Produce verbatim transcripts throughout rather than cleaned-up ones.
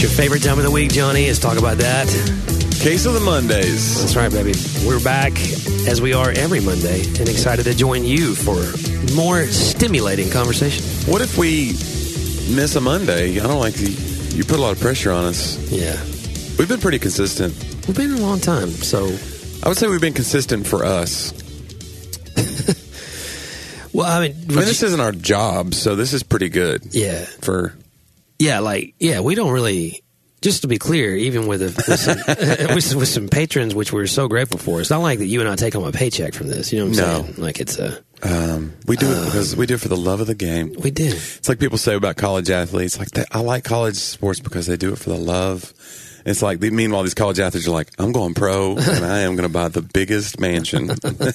It's your favorite time of the week, Johnny. Let's talk about that. Case of the Mondays. That's right, baby. We're back, as we are every Monday, and excited to join you for more stimulating conversation. What if we miss a Monday? I don't like the, you put a lot of pressure on us. Yeah. We've been pretty consistent. We've been a long time, so... I would say we've been consistent for us. Well, I mean... I mean, this you, isn't our job, so this is pretty good. Yeah. For... Yeah, like, yeah, we don't really... Just to be clear, even with, a, with, some, with, with some patrons, which we're so grateful for, it's not like that you and I take home a paycheck from this. You know what I'm No. saying? Like it's a... Um, we do uh, it because we do it for the love of the game. We do. It's like people say about college athletes. Like, they, I like college sports because they do it for the love. It's like, meanwhile, these college athletes are like, I'm going pro, and I am going to buy the biggest mansion.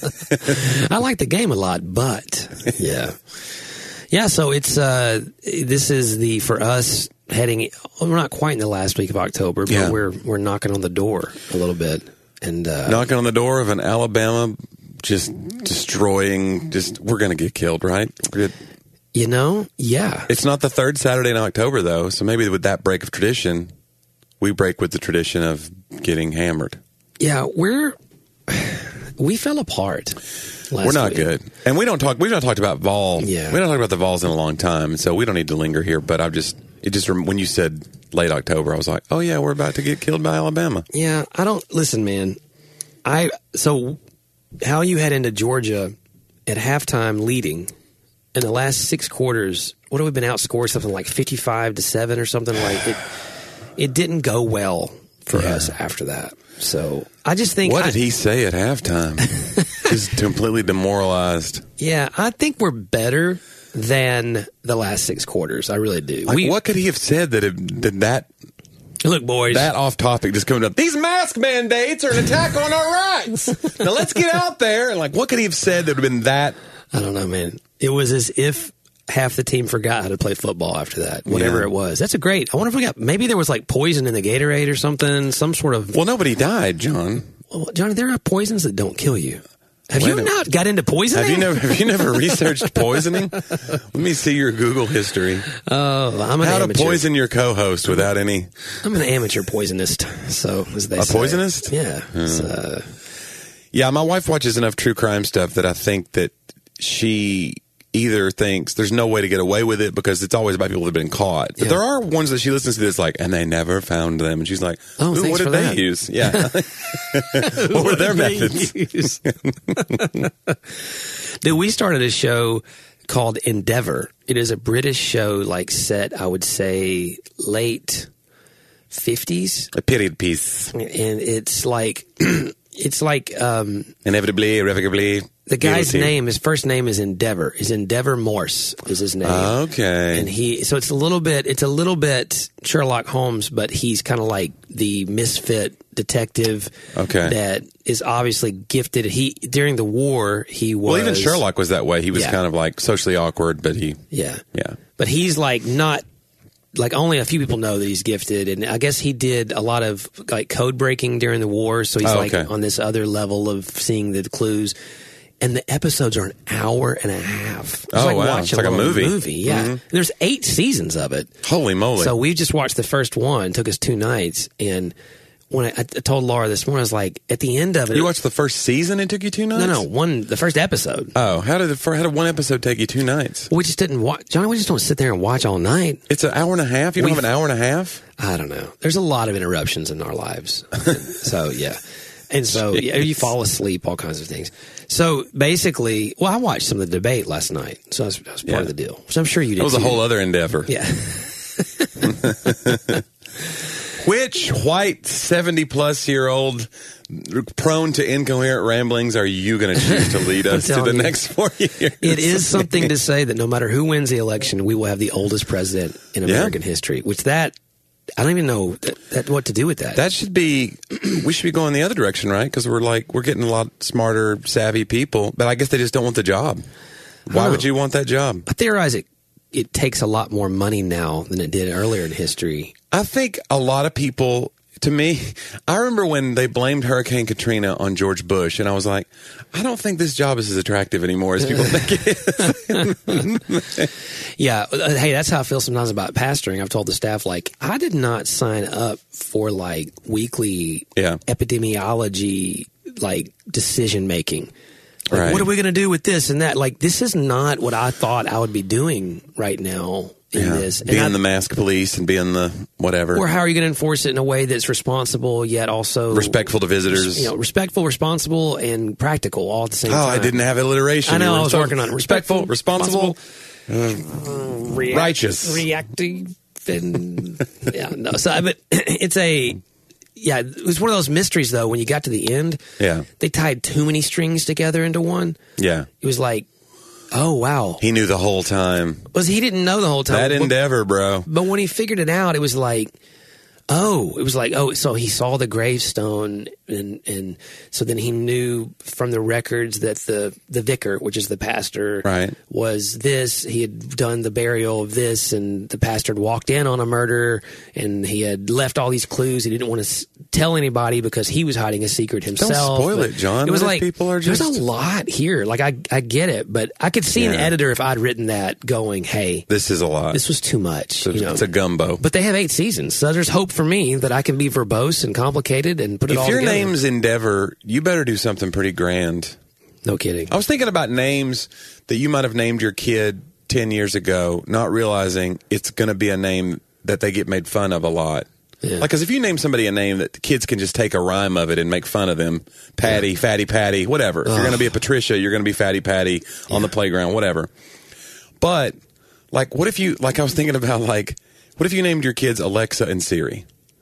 I like the game a lot, but yeah. Yeah, so it's, uh, this is the, for us, heading, we're not quite in the last week of October, but Yeah. we're we're knocking on the door a little bit. And uh, Knocking on the door of an Alabama, just destroying, just, we're going to get killed, right? We're good. You know, yeah. It's not the third Saturday in October, though, so maybe with that break of tradition, we break with the tradition of getting hammered. Yeah, we're, we fell apart. Last We're not week. good. And we don't talk, we've not talked about Vol. Yeah. We don't talk about the Vols in a long time, so we don't need to linger here, but I've just, it just, when you said late October, I was like, oh yeah, we're about to get killed by Alabama. Yeah, I don't, listen, man. I, so how you head into Georgia at halftime leading in the last six quarters, what have we been outscored? Something like fifty-five to seven or something like it. It didn't go well for Yeah. us after that. So I just think. What I, did he say at halftime? Just completely demoralized. Yeah, I think we're better than the last six quarters. I really do. Like, we, what could he have said that it, that that look, boys. that off topic just coming up? These mask mandates are an attack on our rights. Now let's get out there and like, what could he have said that would have been that? I don't know, man. It was as if half the team forgot how to play football after that, whatever Yeah. it was. That's a great. I wonder if we got, maybe there was like poison in the Gatorade or something, some sort of. Well, nobody died, John. Well, Johnny, there are poisons that don't kill you. Have Wait you a- not got into poisoning? Have you never have you never researched poisoning? Let me see your Google history. Oh, I'm an How amateur. to poison your co-host without any. I'm an amateur poisonist. So as they A say. poisonist? Yeah. It's, uh, Yeah, my wife watches enough true crime stuff that I think that she either thinks there's no way to get away with it because it's always about people that have been caught. But Yeah. there are ones that she listens to that's like, and they never found them. And she's like, Oh, "Ooh, thanks what did for they that." use? Yeah. What were their they methods? use? Dude, we started a show called Endeavour. It is a British show, like set, I would say, late fifties, A period piece. and it's like it's like um, Inevitably, irrevocably. the guy's guilty. name. His first name is Endeavour. Is Endeavour Morse is his name. Okay. And he, so it's a little bit, it's a little bit Sherlock Holmes, but he's kind of like the misfit detective. Okay. That is obviously gifted. He during the war, he was. Well, even Sherlock was that way. He was Yeah. kind of like socially awkward, but he, Yeah. yeah. But he's like not, like only a few people know that he's gifted, and I guess he did a lot of like code breaking during the war. So he's Oh, like okay. on this other level of seeing the clues. And the episodes are an hour and a half. It's Oh, like wow. watching It's like a little movie. movie, yeah. Mhm. And there's eight seasons of it. Holy moly. So we just watched the first one. It took us two nights. And when I, I told Laura this morning, I was like, at the end of it. you watched the first season? It took you two nights? No, no, one, the first episode. Oh, how did the fir- how did one episode take you two nights? We just didn't watch. Johnny, we just don't sit there and watch all night. It's an hour and a half. You don't We've- have an hour and a half. I don't know. There's a lot of interruptions in our lives. And so, yeah. And so yeah, you fall asleep, all kinds of things. So basically, well, I watched some of the debate last night. So that's, that's part Yeah. of the deal. So I'm sure you did That was a too. whole other endeavor. Yeah. Which white seventy plus year old prone to incoherent ramblings are you going to choose to lead us to the telling you. next four years? It is something to say that no matter who wins the election, we will have the oldest president in Yeah. American history, which that, I don't even know that, that, what to do with that. That should be, we should be going the other direction, right? Because we're like, we're getting a lot smarter, savvy people, but I guess they just don't want the job. Why Huh. would you want that job? I theorize it, it takes a lot more money now than it did earlier in history. I think a lot of people to me, I remember when they blamed Hurricane Katrina on George Bush, and I was like, I don't think this job is as attractive anymore as people think it is. Yeah. Hey, that's how I feel sometimes about pastoring. I've told the staff, like, I did not sign up for, like, weekly Yeah. epidemiology, like, decision making. Like, Right. what are we going to do with this and that? Like, this is not what I thought I would be doing right now in Yeah. this. And Being I- the mask police and being the whatever. Or how are you going to enforce it in a way that's responsible yet also Respectful to visitors. You know, respectful, responsible, and practical all at the same Oh, time. I didn't have alliteration. I know. You were I was so working on it. Respectful, responsible, React- righteous. reactive, and yeah, no. So, but it's a yeah. It was one of those mysteries though. When you got to the end, Yeah. they tied too many strings together into one. Yeah. It was like, oh wow, He knew the whole time. was he didn't know the whole time. That But- endeavor, bro. But when he figured it out, it was like, oh, it was like, oh, so he saw the gravestone, and and so then he knew from the records that the the vicar, which is the pastor, Right. was this. He had done the burial of this, and the pastor had walked in on a murder, and he had left all these clues. He didn't want to s- tell anybody because he was hiding a secret himself. spoil But it, John. It was What if like people are there's just- a lot here. Like I I get it, but I could see an Yeah. editor if I'd written that going, hey, This is a lot. this was too much. it's, a, you know? it's a gumbo. But they have eight seasons, so there's hope for me that I can be verbose and complicated and put it If all your together. name's Endeavor, you better do something pretty grand. No kidding. I was thinking about names that you might have named your kid ten years ago, not realizing it's going to be a name that they get made fun of a lot. Yeah. Like, because if you name somebody a name that the kids can just take a rhyme of it and make fun of them, Patty, Fatty Patty, whatever. If you're going to be a Patricia, you're going to be Fatty Patty on the playground, whatever. But, like, what if you, like, I was thinking about, like, what if you named your kids Alexa and Siri?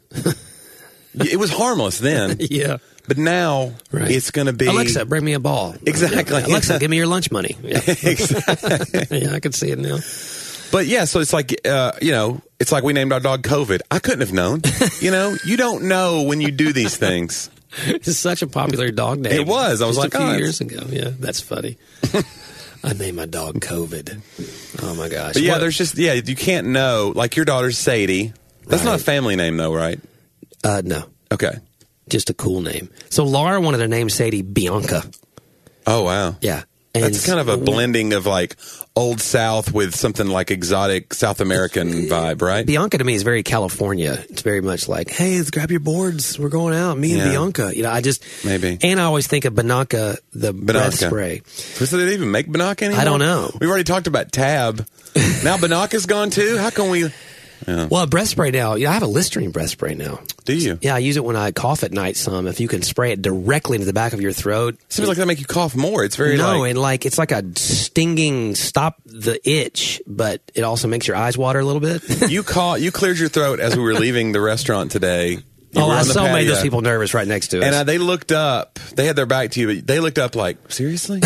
It was harmless then, Yeah. but now Right. it's going to be Alexa, bring me a ball. Exactly. Yeah. Alexa, give me your lunch money. Yeah, exactly. yeah I can see it now. But yeah, so it's like, uh, you know, it's like we named our dog COVID. I couldn't have known. You know, you don't know when you do these things. It's such a popular dog name. It was. I was Just like, a few oh, years ago. Yeah, that's funny. I named my dog COVID. Oh my gosh. But yeah, What- there's just, yeah, you can't know. Like your daughter's Sadie. That's Right. not a family name though, right? uh, no, Okay. just a cool name. So Laura wanted to name Sadie Bianca. Oh, wow. Yeah. And That's kind of a blending of like Old South with something like exotic South American vibe, right? Bianca to me is very California. It's very much like, hey, let's grab your boards. We're going out. Me and Yeah. Bianca. You know, I just Maybe. And I always think of Banaka, the breath Banaka. spray. So they even make Banaka anymore? I don't know. We've already talked about Tab. Now Banaka's gone too? How can we? Well, breath spray now. Yeah, I have a Listerine breath spray now. Do you? Yeah, I use it when I cough at night. Some, if you can spray it directly into the back of your throat. Seems like that make you cough more. It's very no, like, and like it's like a stinging stop the itch, but it also makes your eyes water a little bit. you caught, you cleared your throat as we were leaving the restaurant today. You oh, were I on the so made patio. those people nervous right next to us. And uh, they looked up. They had their back to you, but they looked up like, seriously?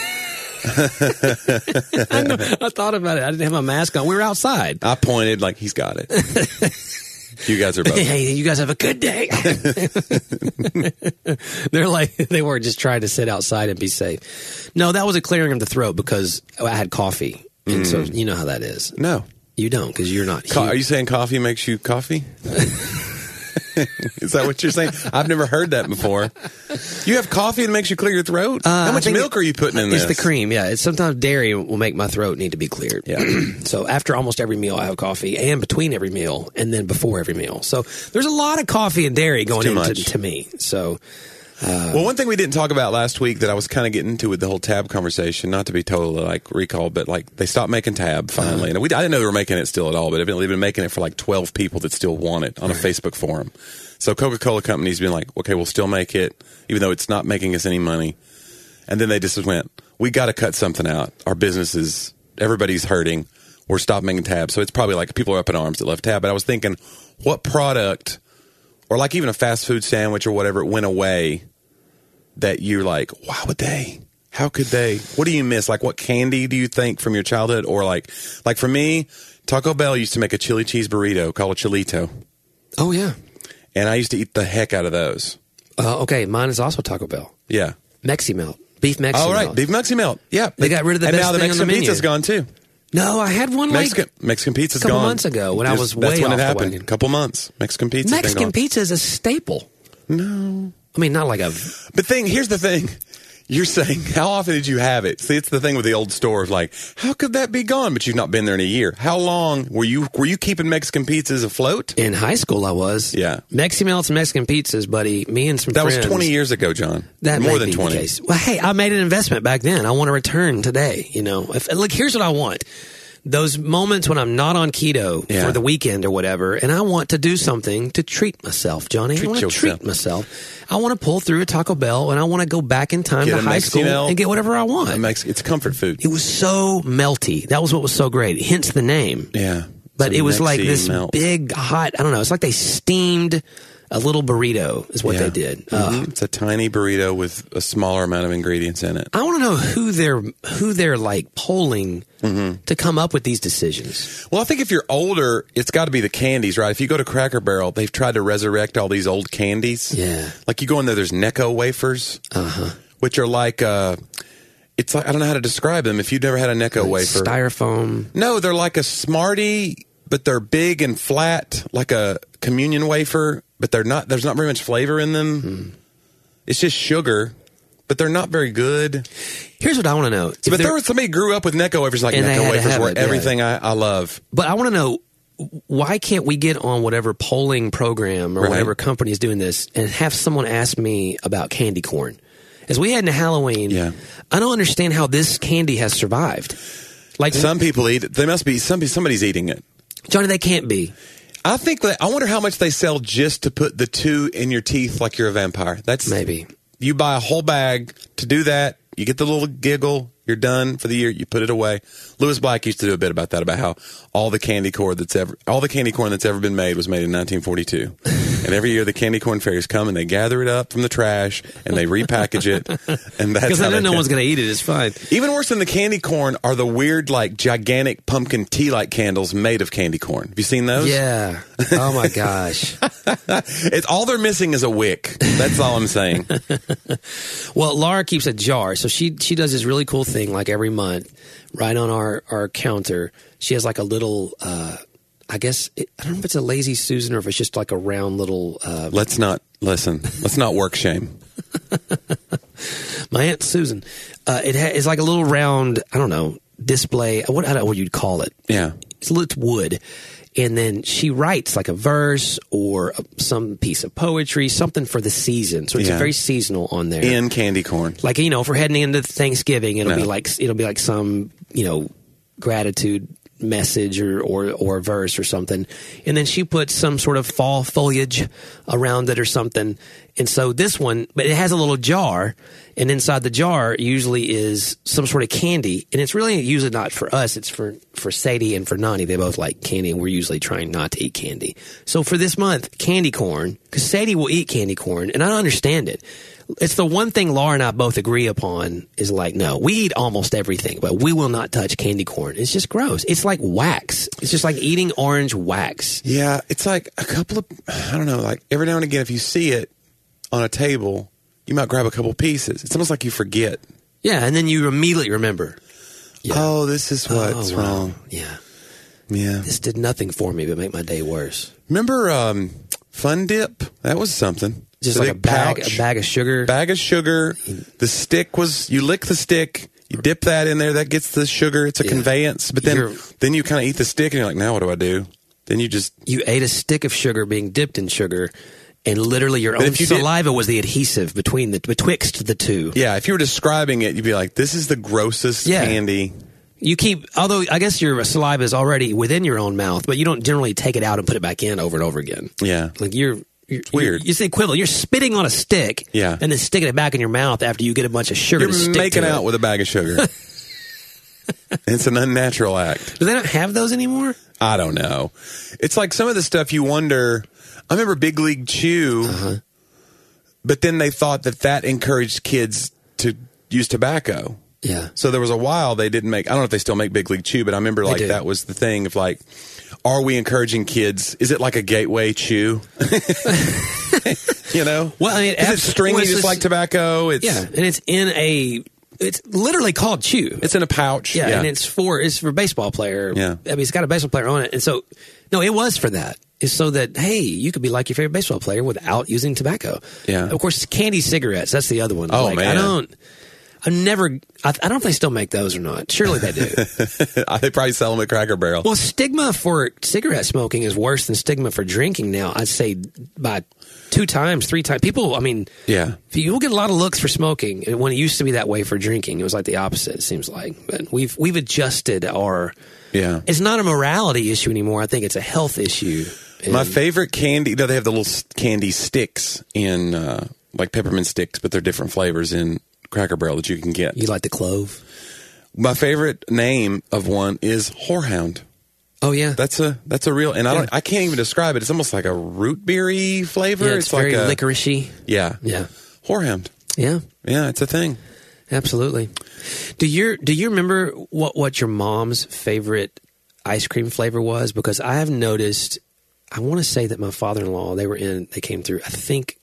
I, know, I thought about it. I didn't have my mask on. We were outside. I pointed like, he's got it. You guys are both. Hey, you guys have a good day. They're like, they were just trying to sit outside and be safe. No, that was a clearing of the throat because I had coffee. And so you know how that is. No. You don't because you're not. Co- here. are you saying coffee makes you coffee? Is that what you're saying? I've never heard that before. You have coffee and makes you clear your throat? Uh, How I much think milk it- are you putting in this? It's the cream, yeah. It's sometimes dairy will make my throat need to be cleared. Yeah. So after almost every meal, I have coffee, and between every meal, and then before every meal. So there's a lot of coffee and dairy going too into much. to me. So Well, one thing we didn't talk about last week that I was kind of getting into with the whole Tab conversation, not to be totally like recall, but like they stopped making Tab finally. And we, I didn't know they were making it still at all, but evidently they've been making it for like twelve people that still want it on a Facebook forum. So Coca-Cola Company's been like, okay, we'll still make it, even though it's not making us any money. And then they just went, we got to cut something out. Our business is, everybody's hurting. We're stopping making Tab. So it's probably like people are up in arms that left Tab. But I was thinking, what product, or like even a fast food sandwich or whatever, it went away that you're like, why would they? How could they? What do you miss? Like, what candy do you think from your childhood? Or like, like for me, Taco Bell used to make a chili cheese burrito called a Chilito. oh yeah. And I used to eat the heck out of those. Uh, okay, mine is also Taco Bell. Yeah. Mexi Melt. Beef Mexi Oh, right. Melt. Beef Mexi Melt. Yeah. They got rid of the and best now the thing on the Mexican menu. pizza's gone too. No, I had one like Mexican Mexican pizza's a couple gone. months ago when I was That's way when off it the happened. wagon. A couple months. Mexican pizza. Mexican pizza is a staple. No. I mean, not like a. But thing, here's the thing. You're saying, how often did you have it? See, it's the thing with the old stores. Like, how could that be gone? But you've not been there in a year. How long were you were you keeping Mexican pizzas afloat? In high school, I was. Yeah. Mexi Melts and Mexican pizzas, buddy. Me and some That friends. was twenty years ago, John. That More may than be the twenty. case. Well, hey, I made an investment back then. I want to return today. You know, if, look, here's what I want. Those moments when I'm not on keto Yeah. for the weekend or whatever, and I want to do something to treat myself, Johnny. Treat I want to yourself. treat myself. I want to pull through a Taco Bell, and I want to go back in time Get to a high Mexican school L. and get whatever I want. It makes, it's comfort food. It was so melty. That was what was so great. Hence the name. Yeah. But Some it was like Mexi this melt. big, hot, I don't know. It's like they steamed a little burrito is what Yeah. they did. Mhm. Uh, It's a tiny burrito with a smaller amount of ingredients in it. I want to know who they're who they're like polling Mm-hmm. to come up with these decisions. Well, I think if you're older, it's got to be the candies, right? If you go to Cracker Barrel, they've tried to resurrect all these old candies. Yeah. Like you go in there, there's Necco wafers, uh-huh. which are like, uh, it's like, I don't know how to describe them. If you've never had a Necco wafer. Styrofoam. No, they're like a Smartie, but they're big and flat, like a communion wafer, but they're not, there's not very much flavor in them. Hmm. It's just sugar, but they're not very good. Here's what I want to know. If But they're- there was somebody grew up with Necco wafers, like And they Necco had to wafers have were it, yeah. everything I, I love. But I want to know, why can't we get on whatever polling program or Right. whatever company is doing this and have someone ask me about candy corn? As we head into Halloween, Yeah. I don't understand how this candy has survived. Like, Some people eat it. They must be, some, somebody's eating it. Johnny, they can't be. I think that, I wonder how much they sell just to put the two in your teeth like you're a vampire. That's Maybe. You buy a whole bag to do that. You get the little giggle. You're done for the year. You put it away. Lewis Black used to do a bit about that, about how all the candy corn that's ever, all the candy corn that's ever been made was made in nineteen forty-two. And every year the candy corn fairies come and they gather it up from the trash and they repackage it. And that's Because how I know they no can- one's going to eat it. It's fine. Even worse than the candy corn are the weird, like, gigantic pumpkin tea light candles made of candy corn. Have you seen those? Yeah. Oh, my gosh. It's all they're missing is a wick. That's all I'm saying. Well, Laura keeps a jar, so she she does this really cool thing like every month, right on our, our counter. She has like a little, uh, I guess, it, I don't know if it's a Lazy Susan or if it's just like a round little. Uh, Let's not listen. Let's not work shame. my Aunt Susan. Uh, it ha- it's like a little round, I don't know, display. What, I don't know what you'd call it. Yeah. It's, it's wood. And then she writes like a verse or a, some piece of poetry, something for the season. So it's Yeah. very seasonal on there. In candy corn. Like, you know, if we're heading into Thanksgiving, it'll No. be like it'll be like some, you know, gratitude message or, or or verse or something. And then she puts some sort of fall foliage around it or something. And so this one, but it has a little jar, and inside the jar usually is some sort of candy. And it's really usually not for us, it's for, for Sadie and for Nani. They both like candy, and we're usually trying not to eat candy. So for this month, candy corn, because Sadie will eat candy corn, and I don't understand it. It's the one thing Laura and I both agree upon is like, no, we eat almost everything, but we will not touch candy corn. It's just gross. It's like wax. It's just like eating orange wax. Yeah. It's like a couple of, I don't know, like every now and again, if you see it on a table, you might grab a couple pieces. It's almost like you forget. Yeah, and then you immediately remember. Yeah. Oh, this is what's Oh, wow. wrong. Yeah. Yeah. This did nothing for me but make my day worse. Remember um, Fun Dip? That was something. Just The like a big bag, pouch. a bag of sugar. Bag of sugar. The stick was, you lick the stick, you dip that in there, that gets the sugar. It's a Yeah. conveyance. But then, You're- then you kind of eat the stick and you're like, now what do I do? Then you just, You ate a stick of sugar being dipped in sugar, and literally your But own if you did- saliva was the adhesive between the betwixt the two. yeah, if you were describing it, you'd be like, this is the grossest Yeah. candy. You keep, although I guess your saliva is already within your own mouth, but you don't generally take it out and put it back in over and over again. Yeah. Like you're, you're weird. You're, it's the equivalent. You're spitting on a stick, Yeah. and then sticking it back in your mouth after you get a bunch of sugar. You're to stick making to out it. with a bag of sugar. It's an unnatural act. Do they not have those anymore? I don't know. It's like some of the stuff you wonder. I remember Big League Chew, Uh-huh. but then they thought that that encouraged kids to use tobacco. Yeah. So there was a while they didn't make. I don't know if they still make Big League Chew, but I remember like do. that was the thing of like, are we encouraging kids? Is it like a gateway chew? You know, Well, I mean, is it abs- stringy well, it's just just- like tobacco? It's Yeah, and it's in a it's literally called Chew. It's in a pouch. Yeah, Yeah, and it's for it's for a baseball player. Yeah. I mean, it's got a baseball player on it, and so no, it was for that. It's so that hey, you could be like your favorite baseball player without using tobacco. Yeah. Of course, candy cigarettes. That's the other one. Oh, like, man. I don't. I've never. I, I don't know if they still make those or not. Surely they do. they probably sell them at Cracker Barrel. Well, stigma for cigarette smoking is worse than stigma for drinking now. I'd say by two times, three times. People, I mean, yeah, you'll get a lot of looks for smoking. And when it used to be that way for drinking, it was like the opposite. It seems like, but we've we've adjusted our. Yeah, it's not a morality issue anymore. I think it's a health issue. And my favorite candy. You know, they have the little s- candy sticks in uh, like peppermint sticks, but they're different flavors in Cracker Barrel that you can get. You like the clove? My favorite name of one is Whorehound. Oh yeah, That's a that's a real, and I don't Yeah. I can't even describe it. It's almost like a root beery flavor. yeah, it's, very like a, licoricey. Yeah, Yeah, Whorehound. yeah, Yeah, it's a thing. absolutely. Do you do you remember what what your mom's favorite ice cream flavor was? Because I have noticed. I want to say that my father-in-law, they were in, they came through. I think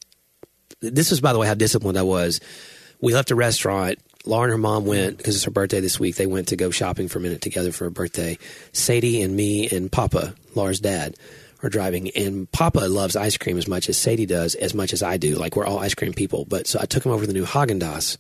this was, by the way, how disciplined I was. We left a restaurant. Laura and her mom went, because it's her birthday this week, they went to go shopping for a minute together for her birthday. Sadie and me and Papa, Laura's dad, are driving. And Papa loves ice cream as much as Sadie does, as much as I do. Like, we're all ice cream people. But so I took him over to the new Haagen-Dazs,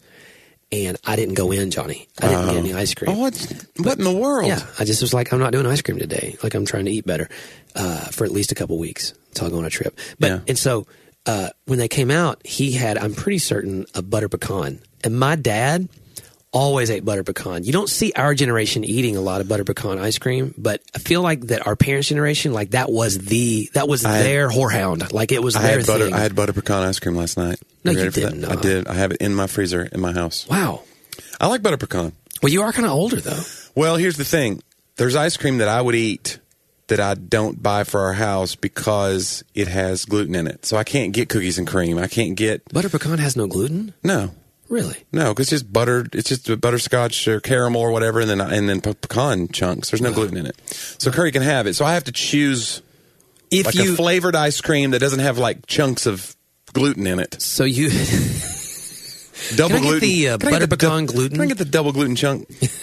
and I didn't go in, Johnny. I didn't Oh. get any ice cream. Oh, what what in the world? Yeah, I just was like, I'm not doing ice cream today. Like, I'm trying to eat better uh, for at least a couple weeks until I go on a trip. But Yeah. and so uh, when they came out, he had, I'm pretty certain, a butter pecan. And my dad always ate butter pecan. You don't see our generation eating a lot of butter pecan ice cream, but I feel like that our parents' generation, like that was the that was I- their whorehound. Like it was I their had butter. thing. I had butter pecan ice cream last night. No, You you ready for did that? I not. did. I have it in my freezer in my house. Wow. I like butter pecan. Well, you are kind of older though. Well, here's the thing. There's ice cream that I would eat that I don't buy for our house because it has gluten in it. So I can't get cookies and cream. I can't get Butter pecan has no gluten? no. Really? No, because it's just butter. It's just a butterscotch or caramel or whatever, and then and then pe- pecan chunks. There's no gluten in it, so Curry can have it. So I have to choose If like you a flavored ice cream that doesn't have like chunks of gluten in it. so you Double Can I get gluten. the, uh, Can I butter get the pecan dou- gluten? Can I get the double gluten chunk?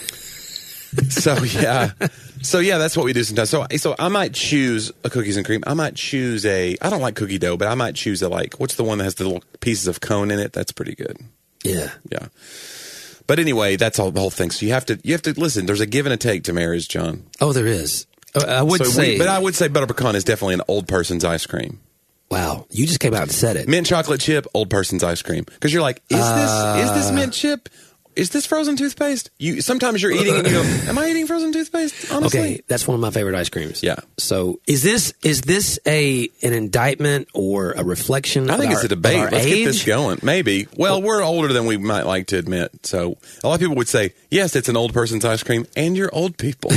so yeah, so yeah, that's what we do sometimes. So so I might choose a cookies and cream. I might choose a. I don't like cookie dough, but I might choose a like. What's the one that has the little pieces of cone in it? That's pretty good. yeah. Yeah. But anyway, that's all the whole thing. So you have to you have to listen. There's a give and a take to marriage, John. Oh, there is. Uh, I would So say, we, but I would say butter pecan is definitely an old person's ice cream. wow, you just came out and said it. Mint chocolate chip, old person's ice cream. Because you're like, is this is this mint chip? Is this frozen toothpaste? You sometimes you're eating and you go, am I eating frozen toothpaste? Honestly, Okay, that's one of my favorite ice creams. Yeah. So is this is this a an indictment or a reflection? I think of it's our, a debate. of our Let's age? get this going. Maybe. Well, we're older than we might like to admit. So a lot of people would say, yes, it's an old person's ice cream, and you're old people.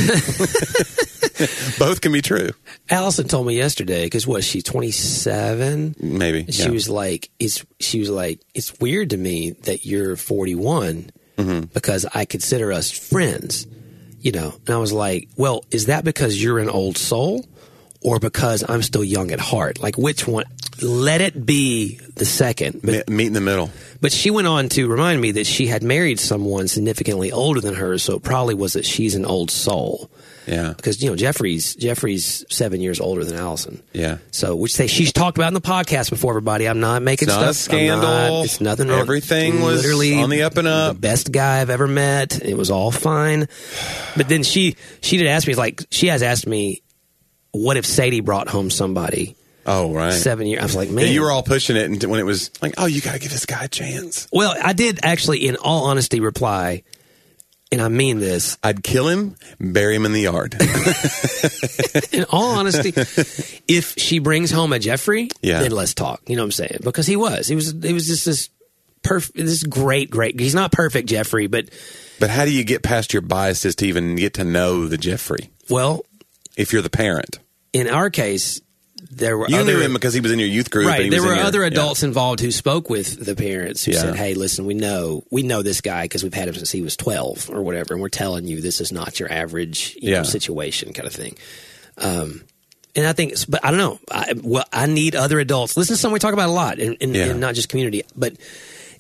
Both can be true. Allison told me yesterday because what she's twenty-seven. Maybe. She yeah. was like, "It's." She was like, "It's weird to me that you're forty-one Mm-hmm. because I consider us friends." You know, and I was like, "Well, is that because you're an old soul, or because I'm still young at heart? Like, which one?" Let it be the second. But, Me- meet in the middle. but she went on to remind me that she had married someone significantly older than her, so it probably was that she's an old soul. Yeah. Because you know Jeffrey's Jeffrey's seven years older than Allison. Yeah. So, which they she's talked about in the podcast before. Everybody, I'm not making It's stuff. not a scandal. I'm not- it's nothing wrong. Everything was literally on the up and up. The best guy I've ever met. It was all fine. But then she she did ask me like she has asked me, what if Sadie brought home somebody Oh, right. seven years? I was like, man, Yeah, you were all pushing it and when it was like, oh, you got to give this guy a chance. well, I did actually, in all honesty, reply, and I mean this. I'd kill him, bury him in the yard. In all honesty, if she brings home a Jeffrey, Yeah. then let's talk. You know what I'm saying? Because he was, he was, he was just this perfect, this great, great. He's not perfect, Jeffrey, but But how do you get past your biases to even get to know the Jeffrey well, if you're the parent? in our case, there were You other, knew him because he was in your youth group. and right. he There was were in your- other yeah. adults involved who spoke with the parents who Yeah. said, "Hey, listen, we know we know this guy because we've had him since he was twelve or whatever, and we're telling you this is not your average you Yeah. know, situation kind of thing." Um, and I think, but I don't know. I, well, I need other adults. Listen to something we talk about a lot, and, and, Yeah. and not just community, but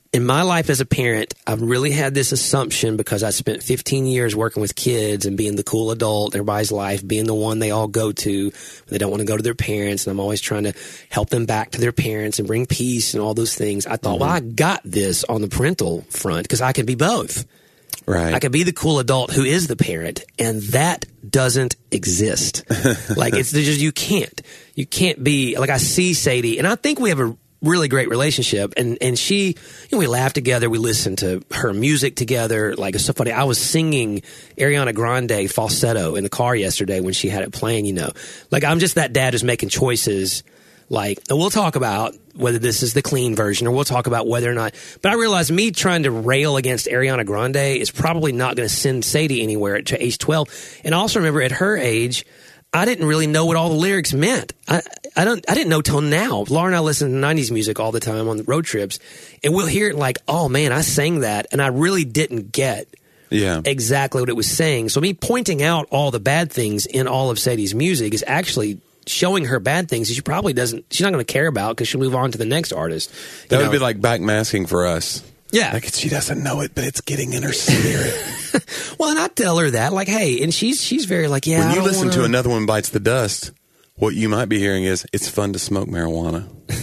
in my life as a parent, I've really had this assumption because I spent fifteen years working with kids and being the cool adult in everybody's life, being the one they all go to when they don't want to go to their parents. And I'm always trying to help them back to their parents and bring peace and all those things. I thought, mm-hmm. well, I got this on the parental front because I can be both. Right. I could be the cool adult who is the parent, and that doesn't exist. Like, it's just, you can't. You can't be, like, I see Sadie, and I think we have a really great relationship, and and she, you know, we laugh together, we listen to her music together. Like, it's so funny, I was singing Ariana Grande falsetto in the car yesterday when she had it playing, you know. Like, I'm just that dad who's making choices, like, and we'll talk about whether this is the clean version, or we'll talk about whether or not, but I realize me trying to rail against Ariana Grande is probably not going to send Sadie anywhere at age twelve. And I also remember at her age, I didn't really know what all the lyrics meant. I, I don't. I didn't know till now. Laura and I listen to nineties music all the time on the road trips, and we'll hear it like, "Oh man, I sang that," and I really didn't get yeah. exactly what it was saying. So me pointing out all the bad things in all of Sadie's music is actually showing her bad things that she probably doesn't. She's not going to care about because she'll move on to the next artist. That you would know? be like backmasking for us. Yeah. Like, she doesn't know it, but it's getting in her spirit. Well, and I tell her that, like, hey, and she's she's very like, yeah. When I you don't listen wanna... to Another One Bites the Dust, what you might be hearing is, it's fun to smoke marijuana.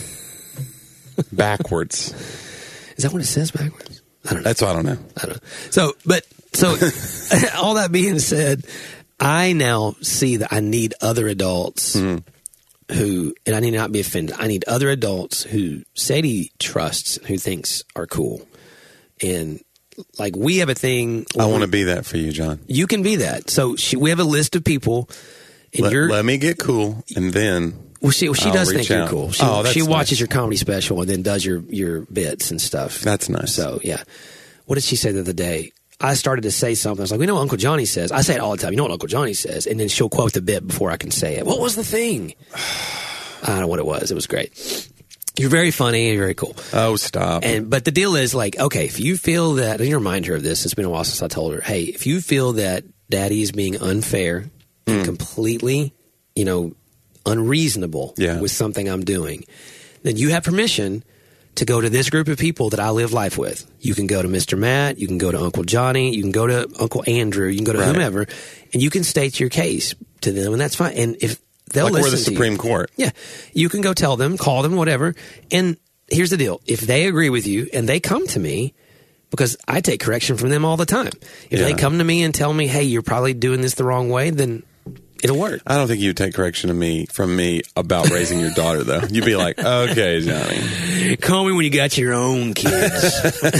Backwards. Is that what it says backwards? I don't know. That's what I don't know. I don't know. So, but, so, all that being said, I now see that I need other adults mm-hmm. who, and I need not be offended, I need other adults who Sadie trusts, who thinks are cool. And like, we have a thing. I want to be that for you, John. You can be that. So she, we have a list of people. And let, you're, let me get cool, and then well, she, well, she I'll does think out. you're cool. She, oh, that's she watches nice. your comedy special and then does your, your bits and stuff. That's nice. So, yeah. What did she say the other day? I started to say something. I was like, we know what Uncle Johnny says. I say it all the time. You know what Uncle Johnny says? And then she'll quote the bit before I can say it. What was the thing? I don't know what it was. It was great. You're very funny. You're very cool. Oh, stop. And but the deal is, like, okay, if you feel that, and you remind her of this. It's been a while since I told her. Hey, if you feel that Daddy is being unfair mm. and completely, you know, unreasonable yeah. with something I'm doing, then you have permission to go to this group of people that I live life with. You can go to Mister Matt. You can go to Uncle Johnny. You can go to Uncle Andrew. You can go to right. whomever, and you can state your case to them, and that's fine. And if they'll like listen we're the to Supreme you. Court. Yeah. You can go tell them, call them, whatever. And here's the deal. If they agree with you and they come to me, because I take correction from them all the time. If yeah. they come to me and tell me, hey, you're probably doing this the wrong way, then it'll work. I don't think you'd take correction of me from me about raising your daughter, though. You'd be like, okay, Johnny. Call me when you got your own kids.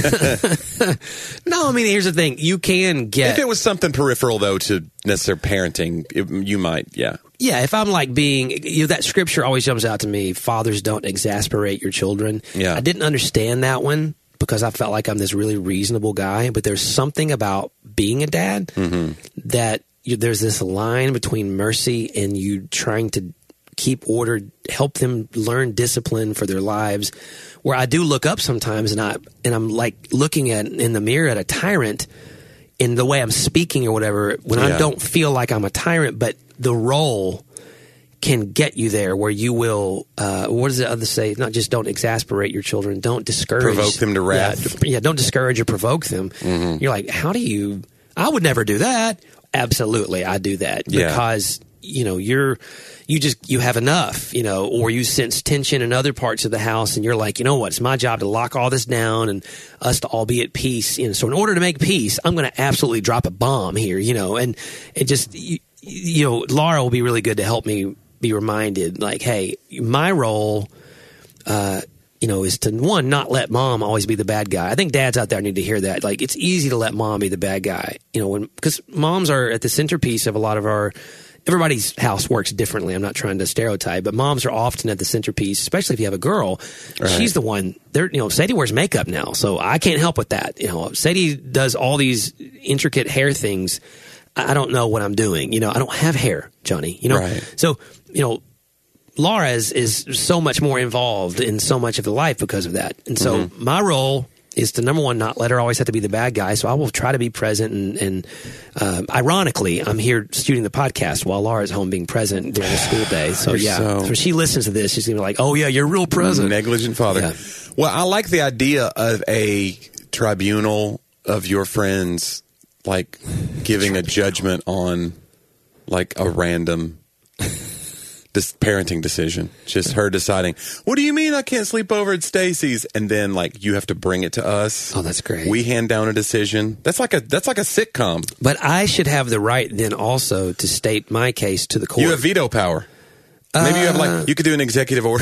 No, I mean, here's the thing. You can get... If it was something peripheral, though, to necessary parenting, it, you might, yeah. Yeah, if I'm like being... You know, that scripture always jumps out to me. Fathers, don't exasperate your children. Yeah. I didn't understand that one because I felt like I'm this really reasonable guy. But there's something about being a dad mm-hmm. that... You, there's this line between mercy and you trying to keep order, help them learn discipline for their lives, where I do look up sometimes and I and I'm like looking at in the mirror at a tyrant in the way I'm speaking or whatever when yeah. I don't feel like I'm a tyrant, but the role can get you there where you will. Uh, what does the other say? Not just don't exasperate your children, don't discourage, provoke them to wrath. Yeah, yeah don't discourage or provoke them. Mm-hmm. You're like, how do you? I would never do that. Absolutely, I do that yeah. because you know you're you just you have enough, you know, or you sense tension in other parts of the house, and you're like, you know what, it's my job to lock all this down and us to all be at peace. You know, so in order to make peace, I'm going to absolutely drop a bomb here, you know, and it just you, you know, Laura will be really good to help me be reminded, like, hey, my role. Uh, You know, is to, one, not let mom always be the bad guy. I think dads out there need to hear that. Like, it's easy to let mom be the bad guy. You know, when because moms are at the centerpiece of a lot of our, everybody's house works differently. I'm not trying to stereotype, but moms are often at the centerpiece, especially if you have a girl. Right. She's the one, they're, you know, Sadie wears makeup now, so I can't help with that. You know, Sadie does all these intricate hair things. I don't know what I'm doing. You know, I don't have hair, Johnny. You know, right. So, you know, Laura is, is so much more involved in so much of the life because of that. And so mm-hmm. my role is to, number one, not let her always have to be the bad guy. So I will try to be present. And, and uh, ironically, I'm here shooting the podcast while Laura's home being present during the school day. So, You're yeah. So so when she listens to this, she's going to be like, oh, yeah, you're real present. Negligent father. Yeah. Well, I like the idea of a tribunal of your friends, like giving a judgment on like a random this parenting decision. Just her deciding, what do you mean I can't sleep over at Stacy's? And then like you have to bring it to us. Oh, that's great. We hand down a decision. That's like a that's like a sitcom. But I should have the right then also to state my case to the court. You have veto power. Maybe you have like you could do an executive order.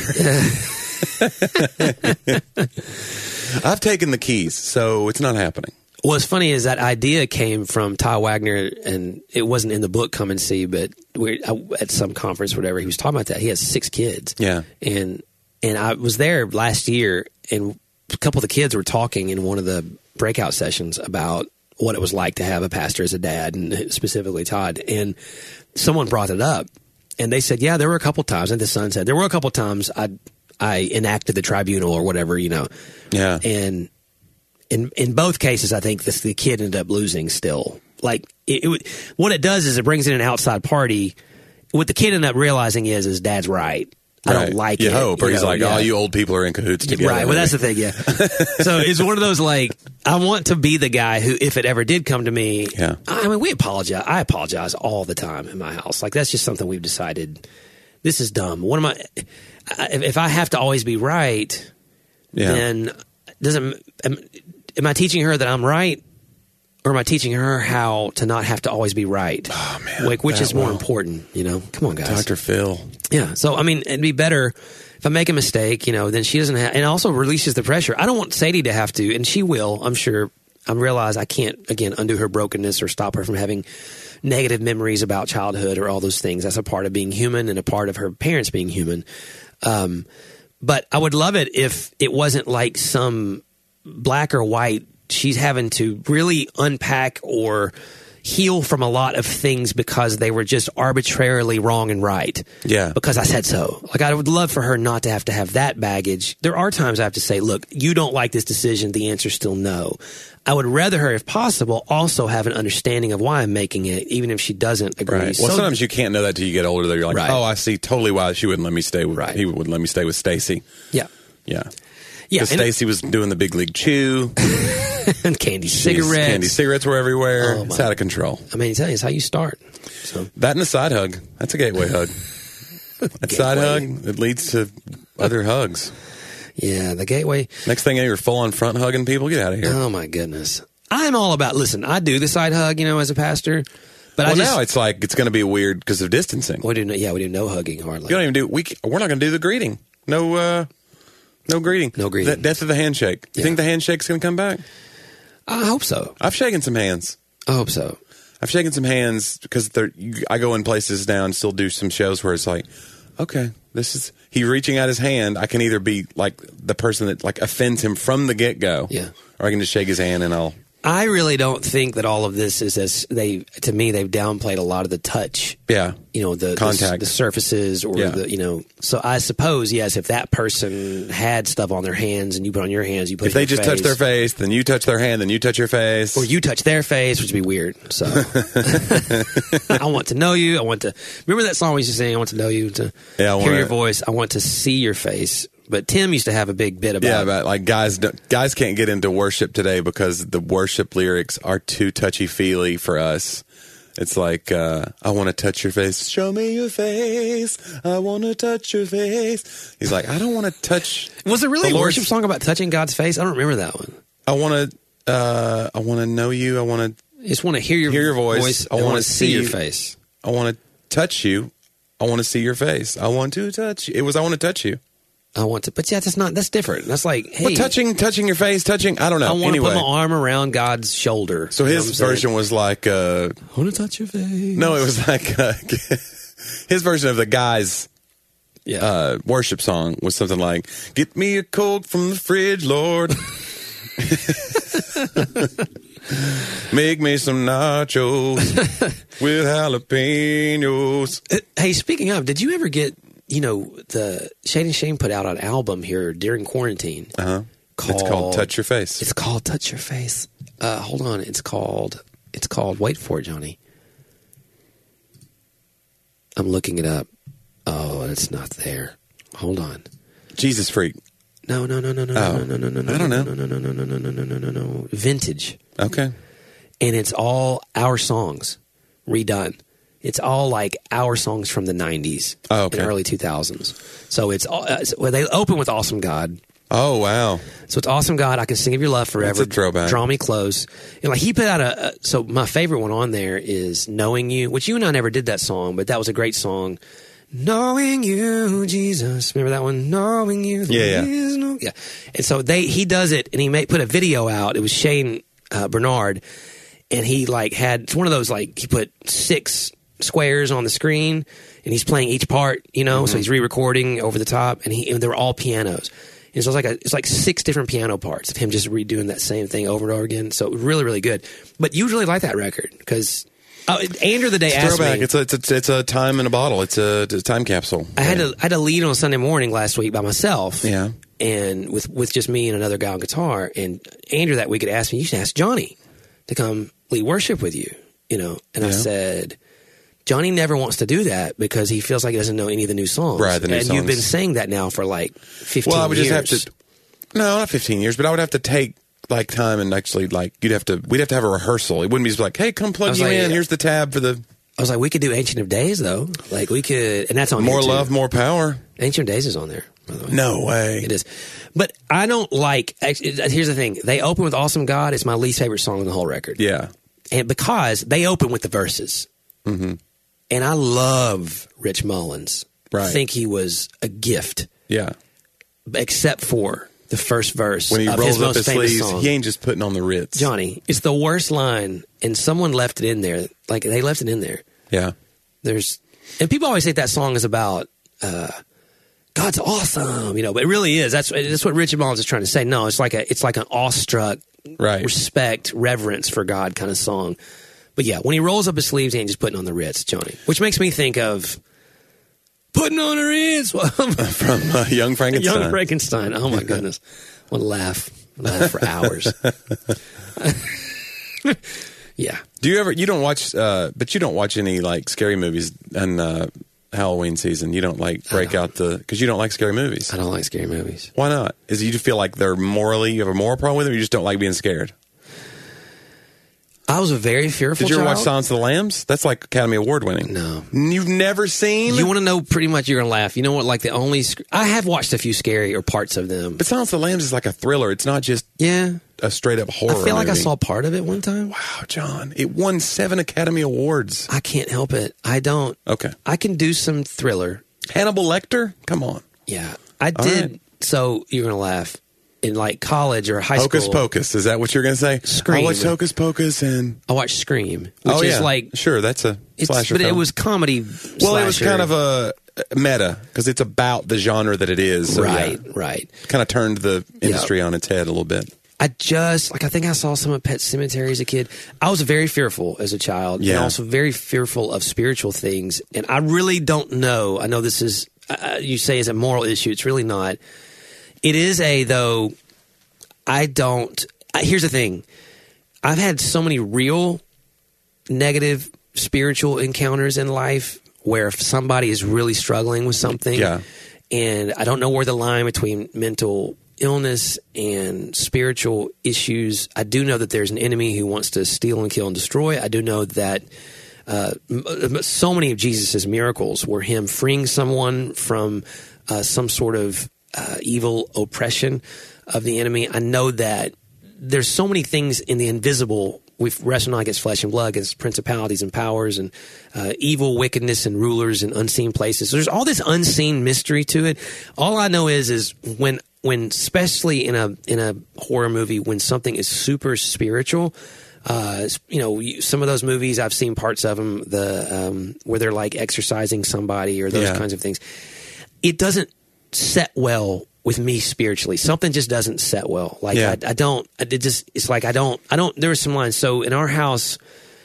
I've taken the keys, so it's not happening. What's funny is that idea came from Ty Wagner, and it wasn't in the book Come and See, but we're at some conference or whatever. He was talking about that. He has six kids. Yeah. And and I was there last year, and a couple of the kids were talking in one of the breakout sessions about what it was like to have a pastor as a dad, and specifically Todd. And someone brought it up, and they said, yeah, there were a couple times, and the son said, there were a couple times I I enacted the tribunal or whatever, you know. Yeah. And in in both cases, I think this, the kid ended up losing still. Like, it, it, what it does is it brings in an outside party. What the kid ended up realizing is his dad's right. I right. don't like you it. hope. Or you he's know, like, yeah. oh, you old people are in cahoots together. Right. Well, that's the thing, yeah. So it's one of those, like, I want to be the guy who, if it ever did come to me, yeah. I mean, we apologize. I apologize all the time in my house. Like, that's just something we've decided, this is dumb. What am I, if, if I have to always be right, yeah. then doesn't, am, am I teaching her that I'm right? Or am I teaching her how to not have to always be right? Oh, man. Like, which is more well. important, you know? Come on, guys. Doctor Phil. Yeah. So, I mean, it'd be better if I make a mistake, you know, then she doesn't have, and also releases the pressure. I don't want Sadie to have to, and she will, I'm sure. I realize I can't, again, undo her brokenness or stop her from having negative memories about childhood or all those things. That's a part of being human and a part of her parents being human. Um, but I would love it if it wasn't like some black or white. She's having to really unpack or heal from a lot of things because they were just arbitrarily wrong and right. Yeah. Because I said so. Like, I would love for her not to have to have that baggage. There are times I have to say, look, you don't like this decision. The answer's still no. I would rather her, if possible, also have an understanding of why I'm making it, even if she doesn't agree. Right. So, well, sometimes you can't know that till you get older. Though you're like, right. oh, I see totally why she wouldn't let me stay with. Right. He wouldn't let me stay with Stacy. Yeah. Yeah. Yeah. Because Stacy was doing the big league chew. And candy Jeez, cigarettes. Candy cigarettes were everywhere. Oh, it's out of control. I mean, it's how you start. So. That and a side hug. That's a gateway hug. That side hug, it leads to other hugs. Yeah, the gateway. Next thing you know, you're full on front hugging people. Get out of here. Oh, my goodness. I'm all about, listen, I do the side hug, you know, as a pastor. But well, I just, now it's like it's going to be weird because of distancing. We do no, yeah, we do no hugging hardly. You don't even do, we, we're not going to do the greeting. No, uh, no greeting. No greeting. The death of the handshake. You Yeah. think the handshake's going to come back? I hope so. I've shaken some hands. I hope so. I've shaken some hands because they're, you, I go in places now and still do some shows where it's like, okay, this is, he reaching out his hand. I can either be like the person that like offends him from the get go. Yeah. Or I can just shake his hand and I'll. I really don't think that all of this is as they, to me, they've downplayed a lot of the touch. Yeah. You know, the Contact. the, the surfaces or Yeah. the, you know, so I suppose, yes, if that person had stuff on their hands and you put on your hands, you put If it they in your just touch face, their face, then you touch their hand, then you touch your face. or you touch their face, which would be weird. So I want to know you. I want to remember that song we used to sing. I want to know you, to Yeah, I hear wanna- your voice. I want to see your face. But Tim used to have a big bit about. Yeah, but like guys, don't- guys can't get into worship today because the worship lyrics are too touchy feely for us. It's like, uh, I want to touch your face. Show me your face. I want to touch your face. He's like, I don't want to touch. Was it really the a Lord's- worship song about touching God's face? I don't remember that one. I want to. Uh, I want to know you. I want to. I just want to hear your Hear your voice. I, I want wanna to see your see- face. I want to touch you. I want to see your face. I want to touch you. It was I want to touch you. I want to, but yeah, that's not. That's different. That's like, hey, But touching, touching your face, touching. I don't know. I want anyway, to put my arm around God's shoulder. so You know his what I'm saying? version was like. Uh, I want to touch your face. no, it was like uh, his version of the guy's Yeah. uh, worship song was something like, "Get me a Coke from the fridge, Lord." Make me some nachos with jalapenos. Uh, Hey, speaking of, did you ever get, you know, the Shane and Shane put out an album here during quarantine. Uh huh. Called, It's called Touch Your Face. It's called Touch Your Face. Uh, hold on. It's called, it's called, wait for it, Johnny. I'm looking it up. Oh, it's not there. Hold on. Jesus Freak. No, no, no, no, no, Oh. no, no, no, no, I don't know. no, no, no, no, no, no, no, no, no, no, no. Vintage, Okay. and it's all our songs redone. It's all like our songs from the nineties Oh, okay. and early two thousands. So it's all, uh, so, well, they open with "Awesome God." Oh, wow. So it's "Awesome God." I can sing of your love forever. That's a throwback. Draw me close. And like he put out a, a so my favorite one on there is "Knowing You," which you and I never did that song, but that was a great song. Knowing you, Jesus. Remember that one? Knowing you. Yeah, yeah. there is no- yeah. And so they he does it, and he made, put a video out. It was Shane uh, Bernard, and he like had it's one of those like he put six squares on the screen, and he's playing each part, you know. Mm-hmm. So he's re-recording over the top, and he and they were all pianos. And so it's like a, it's like six different piano parts of him just redoing that same thing over and over again. So really, really good. But you really like that record because oh, Andrew the day It's asked throwback. me. It's a, it's a it's a time in a bottle. It's a, it's a time capsule. I had to I had to lead on Sunday morning last week by myself. Yeah. And with with just me and another guy on guitar. And Andrew that week had asked me, you should ask Johnny to come lead worship with you. You know. And I Yeah. said, Johnny never wants to do that because he feels like he doesn't know any of the new songs. Right, the new and songs. you've been saying that now for like fifteen Well, I would years. just have to. No, not fifteen years, but I would have to take like time and actually like you'd have to. We'd have to have a rehearsal. It wouldn't be just like, hey, come I plug was you like, in. Here's the tab for the I was like, we could do Ancient of Days though. Like we could, and that's on more here, too. love, more power. Ancient of Days is on there, by the way. No way. It is. But I don't like, actually, here's the thing. They open with Awesome God. It's my least favorite song on the whole record. Yeah. And because they open with the verses. Mm-hmm. And I love Rich Mullins. Right. I think he was a gift, Yeah. except for the first verse When he of rolls his up most his famous sleeves, song. he ain't just putting on the Ritz. Johnny, it's the worst line, and someone left it in there. Like, they left it in there. Yeah. There's, and people always think that song is about uh, God's awesome, you know, but it really is. That's that's what Richard Mullins is trying to say. No, it's like a it's like an awestruck, Right. respect, reverence for God kind of song. But yeah, when he rolls up his sleeves, he ain't just putting on the Ritz, Johnny, which makes me think of putting on the Ritz From uh, Young Frankenstein. Young Frankenstein. Oh my goodness, what a laugh, laugh for hours. Yeah. Do you ever? You don't watch, uh, but you don't watch any like scary movies in uh, Halloween season. You don't like break don't. out the because you don't like scary movies. I don't like scary movies. Why not? Is it you just feel like they're morally you have a moral problem with them? Or you just don't like being scared. I was a very fearful Did you ever child. watch Silence of the Lambs? That's like Academy Award winning. No. You've never seen. You want to know pretty much you're going to laugh. You know what? Like the only, sc- I have watched a few scary or parts of them. But Silence of the Lambs is like a thriller. It's not just Yeah. a straight up horror. I feel like I movie. saw part of it one time. Wow, John! It won seven Academy Awards. I can't help it. I don't. Okay, I can do some thriller. Hannibal Lecter. Come on, Yeah. I All did. right. So you're going to laugh. In like college or high Hocus school. Pocus. Is that what you're going to say? Scream. I watched Hocus Pocus and I watched Scream, which oh is yeah, like, sure that's a it's, slasher but it film. was comedy. well, it was slasher. kind of a meta because it's about the genre that it is. So right, yeah, right. kind of turned the industry on its head a little bit. I just like I think I saw some of Pet Sematary as a kid. I was very fearful as a child, Yeah. and also very fearful of spiritual things. And I really don't know. I know this is uh, you say is a moral issue. It's really not. It is a though. I don't. I, here's the thing. I've had so many real negative spiritual encounters in life where if somebody is really struggling with something, Yeah. and I don't know where the line between mental illness and spiritual issues. I do know that there's an enemy who wants to steal and kill and destroy. I do know that uh, m- so many of Jesus' miracles were him freeing someone from uh, some sort of uh, evil oppression of the enemy. I know that there's so many things in the invisible. We've wrestled not against flesh and blood, against principalities and powers and uh, evil, wickedness, and rulers in unseen places. So there's all this unseen mystery to it. All I know is, is when, when especially in a in a horror movie, when something is super spiritual. Uh, you know, you- some of those movies I've seen parts of them, the um, where they're like exorcising somebody or those Yeah. kinds of things. It doesn't set well with me spiritually. Something just doesn't set well. Like Yeah. I, I don't. It just. It's like I don't. I don't. There are some lines. So in our house,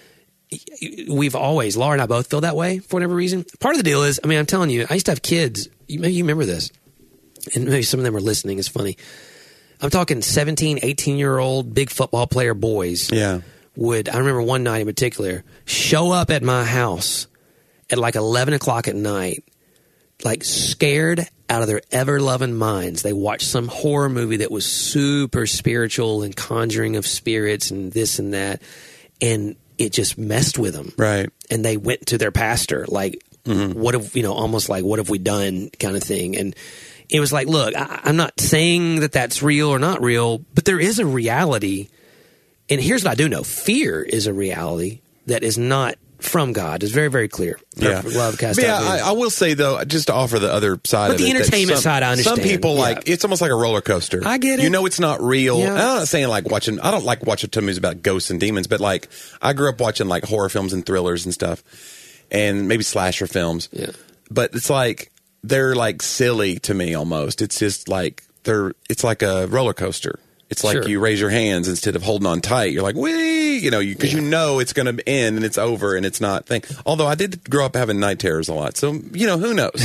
we've always Laura and I both feel that way for whatever reason. Part of the deal is, I mean, I'm telling you, I used to have kids. You, maybe you remember this, and maybe some of them are listening. It's funny. I'm talking seventeen, eighteen year old big football player boys. Yeah. Would I remember one night in particular show up at my house at like eleven o'clock at night, like scared out of their ever-loving minds, they watched some horror movie that was super spiritual and conjuring of spirits and this and that, and it just messed with them. Right. And they went to their pastor, like, mm-hmm. what have, you know, almost like, what have we done kind of thing. And it was like, look, I, I'm not saying that that's real or not real, but there is a reality. And here's what I do know. Fear is a reality that is not from God. It's very, very clear. Yeah. Perfect love cast yeah, out I, I will say, though, just to offer the other side But of the it. that entertainment some, side, I understand. Some people, Yeah. like, it's almost like a roller coaster. I get it. You know it's not real. Yeah. And I'm not saying, like, watching, I don't like watching movies about ghosts and demons, but, like, I grew up watching, like, horror films and thrillers and stuff, and maybe slasher films. Yeah. But it's like, they're, like, silly to me almost. It's just, like, they're, it's like a roller coaster. It's like Sure. you raise your hands instead of holding on tight. You're like, wee, you know, because you, Yeah. you know it's going to end and it's over and it's not thing. Although I did grow up having night terrors a lot, so you know, who knows?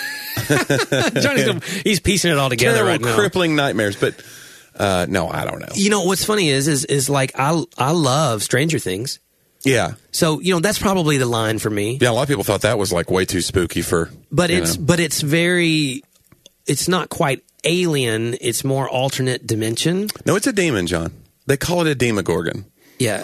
Johnny's he's piecing it all together Terrible, right now. crippling nightmares. But uh, no, I don't know. You know what's funny is is is like I I love Stranger Things. Yeah, So, you know, that's probably the line for me. yeah. A lot of people thought that was like way too spooky for. But you it's know. but it's very it's not quite alien, it's more alternate dimension. No, it's a demon, John. They call it a demogorgon. Yeah.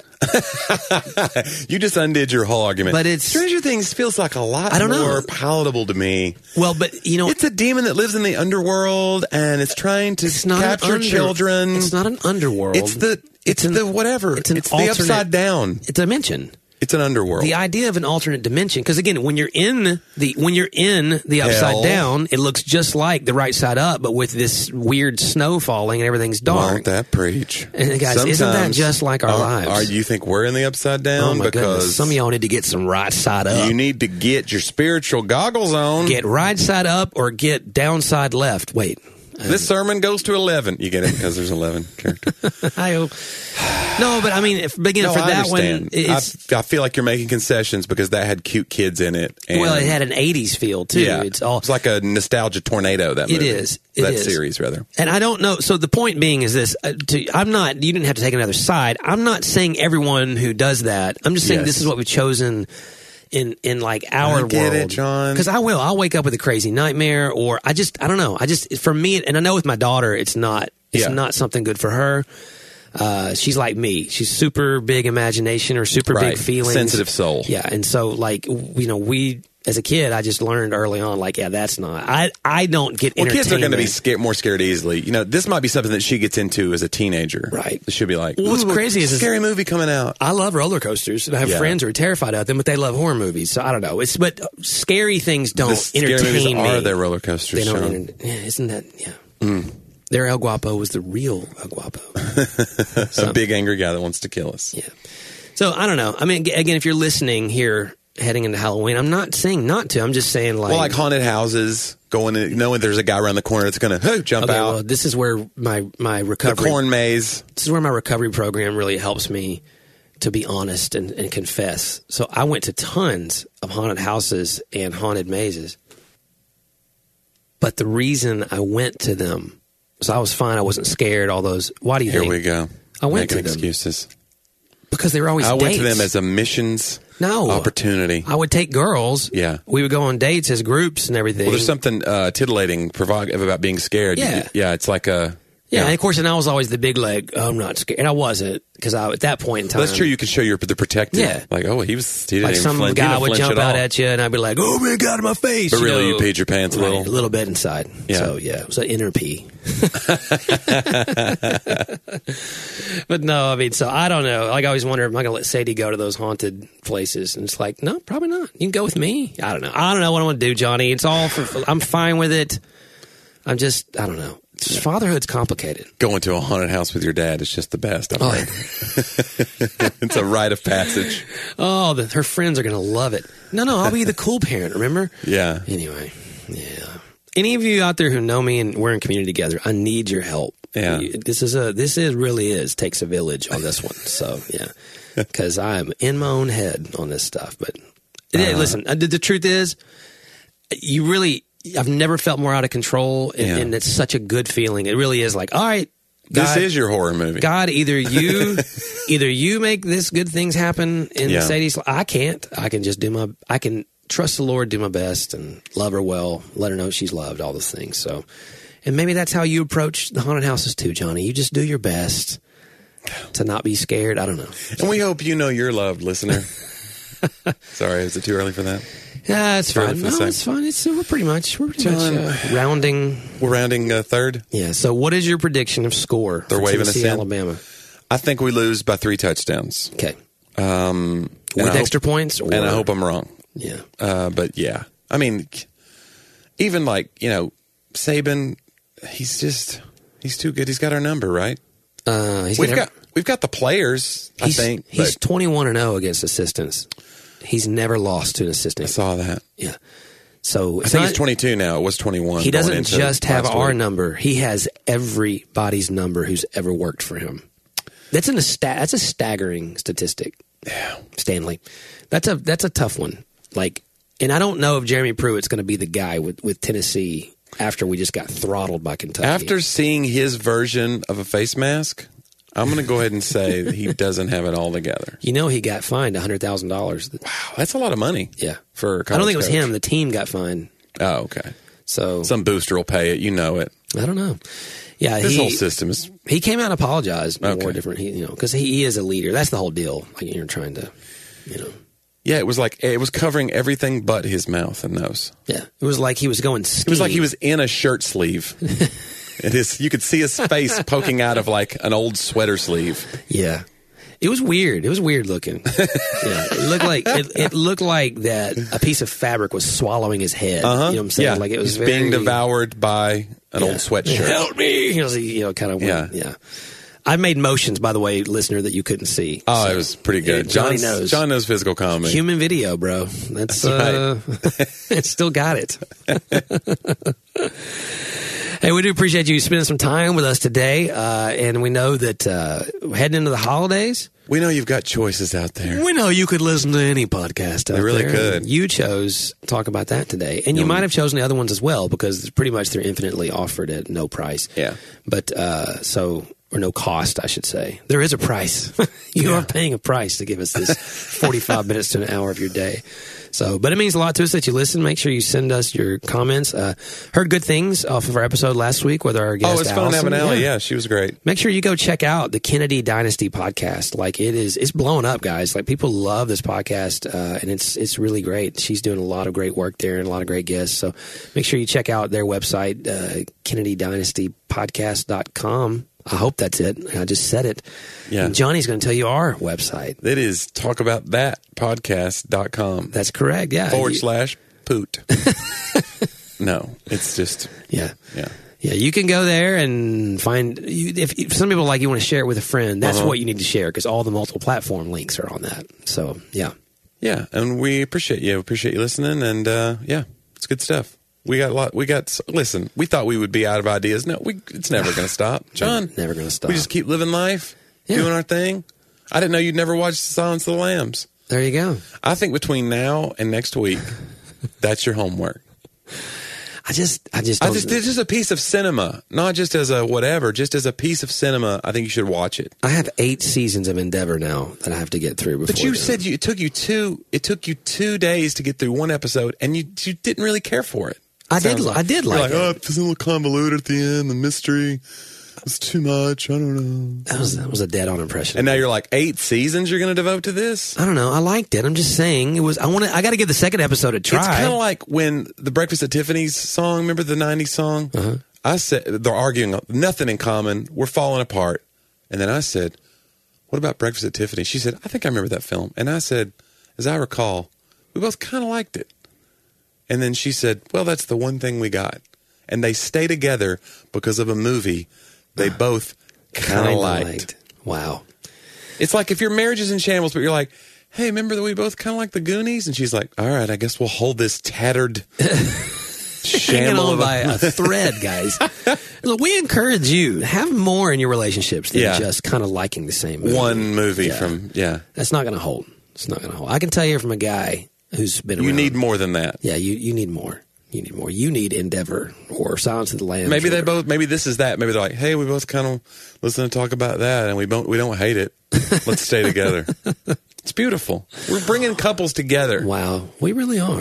You just undid your whole argument. But it's- Stranger Things feels like a lot I don't know. more palatable to me. Well, but you know, It's a demon that lives in the underworld and it's trying to it's not capture an under, children. It's not an underworld. It's the it's, It's an- the whatever. it's an It's the alternate- upside down. it's a dimension. It's an underworld. The idea of an alternate dimension, because again, when you're in the when you're in the upside Hell. down, it looks just like the right side up, but with this weird snow falling and everything's dark. Won't that preach? And guys, isn't that Sometimes- just like our are, lives? Are you think we're in the upside Oh down? my because goodness! Some of y'all need to get some right side up. you need to get your spiritual goggles on. Get right side up or get downside left. Wait. This sermon goes to eleven. You get it because there's eleven characters. I hope. No, but I mean, if, again, No, for I that one, understand. it's I, I feel like you're making concessions because that had cute kids in it. And well, it had an eighties feel too. yeah, It's all it's like a nostalgia tornado. That It movie. is. It that is. series rather. And I don't know. So the point being is this: uh, to, I'm not. You didn't have to take another side. I'm not saying everyone who does that. I'm just saying Yes. this is what we've chosen in in like our I get world, it, John. Because I will. I'll wake up with a crazy nightmare, or I just I don't know. I just for me, and I know with my daughter, it's not. It's Yeah. not something good for her. Uh, she's like me. She's super big imagination or super Right. big feelings, Sensitive soul. Yeah, and so like you know we. As a kid, I just learned early on, like, yeah, that's not. I I don't get Well, kids are going to be entertainment. scared, more scared easily. You know, this might be something that she gets into as a teenager. Right. She'll be like, Well, what's "Ooh, crazy is- scary movie coming out." I love roller coasters. I have Yeah. friends who are terrified of them, but they love horror movies. So I don't know. It's but scary things don't The scary entertain movies me. are their roller coasters, They don't. Sean. Enter- yeah, isn't that? Yeah. Their El Guapo was the real El Guapo. A big angry guy that wants to kill us. Yeah. So I don't know. I mean, again, if you're listening here heading into Halloween, I'm not saying not to. I'm just saying like, Well, like haunted houses, going in, knowing there's a guy around the corner that's going to jump okay, out. well, this is where my my The recovery. corn maze. This is where my recovery program really helps me to be honest and, and confess. So I went to tons of haunted houses and haunted mazes. But the reason I went to them, so I was fine. I wasn't scared. All those. Why do you Here think? we go. I went Making to them. excuses. Because they were always I went dates. to them as a missions no opportunity. I would take girls. Yeah. We would go on dates as groups and everything. Well, there's something uh, tittillating, provocative about being scared. Yeah. You- yeah, it's like a. yeah, and of course, and I was always the big leg. Oh, I'm not scared, and I wasn't because I at that point in time. Well, that's true. You could show your the protective. Yeah. Like, oh, he was. He didn't Like even some flinch. He guy didn't would flinch jump at out all. at you, and I'd be like, "Oh man, get out of my face!" But you really, know? you peed your pants a Right, little. a little bit inside. Yeah. So yeah, it was an inner pee. But no, I mean, so I don't know. Like I always wonder, am I going to let Sadie go to those haunted places? And it's like, no, probably not. You can go with me. I don't know. I don't know what I want to do, Johnny. It's all for. I'm fine with it. I'm just, I don't know. Just fatherhood's complicated. Going to a haunted house with your dad is just the best. I've Oh, heard. It's a rite of passage. oh the, her friends are going to love it. No, no, I'll be the cool parent. Remember? Yeah. Anyway, yeah. Any of you out there who know me and we're in community together, I need your help. Yeah. You- This is a this is really is takes a village on this one. So yeah, because I'm in my own head on this stuff. But yeah, Uh-huh. listen, uh, the, the truth is, you really I've never felt more out of control, and, Yeah. and it's such a good feeling. It really is like, all right, This God, is your horror movie. God, either you, either you make this good things happen in Yeah. Sadie's life. I can't. I can just do my. I can trust the Lord, do my best, and love her well, let her know she's loved, all those things. So, and maybe that's how you approach the haunted houses too, Johnny. You just do your best to not be scared. I don't know. And we hope you know you're loved, listener. Sorry, is it too early for that? Yeah, it's fine. No, same. it's fine. It's we're pretty much we're pretty John, much uh, rounding. We're rounding uh, third. Yeah. So, what is your prediction of score? They're for waving us Tennessee, in. Alabama. I think we lose by three touchdowns. Okay. Um, With I extra hope, points, or? and I hope I'm wrong. Yeah. Uh, but yeah, I mean, even like you know, Saban, he's just he's too good. He's got our number, right? Uh, he's We've never, got we've got the players. I he's, think he's but twenty-one and oh against assistants. He's never lost to an I assistant. saw that. Yeah. So I it's think not, he's twenty-two now. It was twenty-one. he going doesn't into just have last our week. number. He has everybody's number who's ever worked for him. That's an sta- That's a staggering statistic. Yeah. Stanley, that's a that's a tough one. Like, and I don't know if Jeremy Pruitt's going to be the guy with, with Tennessee after we just got throttled by Kentucky. After seeing his version of a face mask, I'm going to go ahead and say that he doesn't have it all together. You know, he got fined a hundred thousand dollars. Wow, that's a lot of money. Yeah, for a I college don't think it was coach. him. The team got fined. Oh, okay. So Some booster will pay it. You know it. I don't know. Yeah, This he, whole system is. he came out and apologized more Okay. different. He, you know, because he, he is a leader. That's the whole deal. Like you're trying to, you know. Yeah, it was like it was covering everything but his mouth and nose. Yeah, it was like he was going skiing. It was like he was in a shirt sleeve. And his, you could see his face poking out of like an old sweater sleeve. Yeah, it was weird. It was weird looking. Yeah, it looked like it, it looked like that a piece of fabric was swallowing his head. Uh huh. You know what I'm saying? Yeah, Like it was he's very, being devoured by an yeah. old sweatshirt. Help me! You know, so, you know kind of. Yeah. yeah. I made motions, by the way, listener, that you couldn't see. Oh, So, it was pretty good. yeah, Johnny John's- knows. John knows physical comedy. Human video, bro. That's, That's uh, it still got it. Hey, we do appreciate you spending some time with us today, uh, and we know that uh, heading into the holidays, We know you've got choices out there. we know you could listen to any podcast. Out They really there. could. You chose to talk about that today, and you Yeah. might have chosen the other ones as well because pretty much they're infinitely offered at no price. Yeah. But uh, so. Or no cost, I should say. There is a price. you Yeah. are paying a price to give us this forty-five minutes to an hour of your day. So, but it means a lot to us that you listen. Make sure you send us your comments. Uh, heard good things off of our episode last week with our guest. Oh, it's fun Allison. having Allie. Yeah, she was great. Make sure you go check out the Kennedy Dynasty podcast. Like it is, it's blowing up, guys. Like people love this podcast, uh, and it's it's really great. She's doing a lot of great work there and a lot of great guests. So make sure you check out their website, uh, Kennedy Dynasty Podcast dot com. I hope that's it. I just said it. Yeah. And Johnny's going to tell you our website. It is talk about that podcast dot com That's correct. Yeah. forward You- slash poot. No, it's just, Yeah. yeah. Yeah, you can go there and find. You, if, if some people like you want to share it with a friend, that's Uh-huh. what you need to share because all the multiple platform links are on that. So yeah, Yeah, and we appreciate you. Appreciate you listening, and uh, yeah, it's good stuff. We got a lot. We got. Listen, we thought we would be out of ideas. No, we. It's never going to stop, John. never going to stop. We just keep living life, Yeah. doing our thing. I didn't know you'd never watched Silence of the Lambs. There you go. I think between now and next week, that's your homework. I just, I just, I don't, just, it's just a piece of cinema, not just as a whatever, just as a piece of cinema. I think you should watch it. I have eight seasons of Endeavor now that I have to get through before. But you then. said you, it took you two. It took you two days to get through one episode, and you you didn't really care for it. I did, Sounds I did You're like, like, oh, it. it's a little convoluted at the end. The mystery was too much. I don't know. That was that was a dead on impression. And now you're like, eight seasons you're going to devote to this? I don't know. I liked it. I'm just saying it was. I want to. I got to give the second episode a try. It's kind of like when the Breakfast at Tiffany's song, remember the nineties song? Uh-huh. I said, they're arguing, nothing in common. We're falling apart. And then I said, what about Breakfast at Tiffany? She said, I think I remember that film. And I said, as I recall, we both kind of liked it. And then she said, well, that's the one thing we got. And they stay together because of a movie they both kind of Kinda liked. Wow. It's like if your marriage is in shambles, but you're like, hey, remember that we both kind of like the Goonies? And she's like, all right, I guess we'll hold this tattered Hanging shamble on of a- by a thread, guys. Look, we encourage you have more in your relationships than Yeah. just kind of liking the same movie. one movie Yeah. from, yeah. That's not going to hold. It's not going to hold. I can tell you from a guy who's been You around. need more than that. Yeah, you, you need more. You need more. You need Endeavor or Silence of the Lambs. Maybe or they whatever. both. Maybe this is that. Maybe they're like, "Hey, we both kind of listen to talk about that, and we don't. We don't hate it. Let's stay together." It's beautiful. We're bringing couples together. Wow, we really are.